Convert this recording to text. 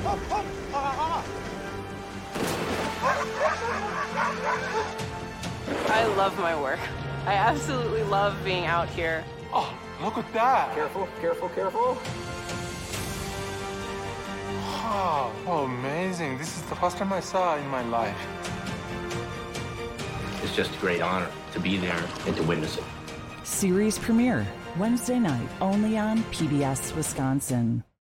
I love my work. I absolutely love being out here. Oh, look at that. Careful, careful, careful. Oh, amazing. This is the first time I saw in my life. It's just a great honor to be there and to witness it. Series premiere Wednesday night only on PBS Wisconsin.